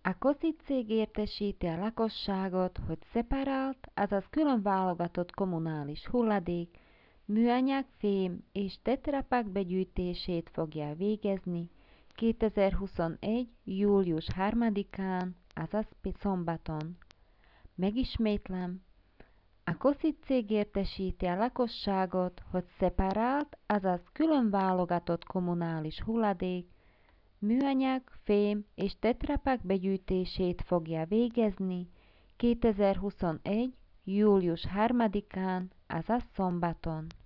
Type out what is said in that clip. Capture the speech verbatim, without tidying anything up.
A Kosit cég értesíti a lakosságot, hogy szeparált, azaz külön válogatott kommunális hulladék, műanyag, fém és tetrapak begyűjtését fogja végezni kétezer-huszonegy. július harmadikán, azaz szombaton. Megismétlem, a Kosit cég értesíti a lakosságot, hogy szeparált, azaz külön válogatott kommunális hulladék, műanyag, fém és tetrapak begyűjtését fogja végezni kétezer-huszonegy. július harmadikán, azaz szombaton.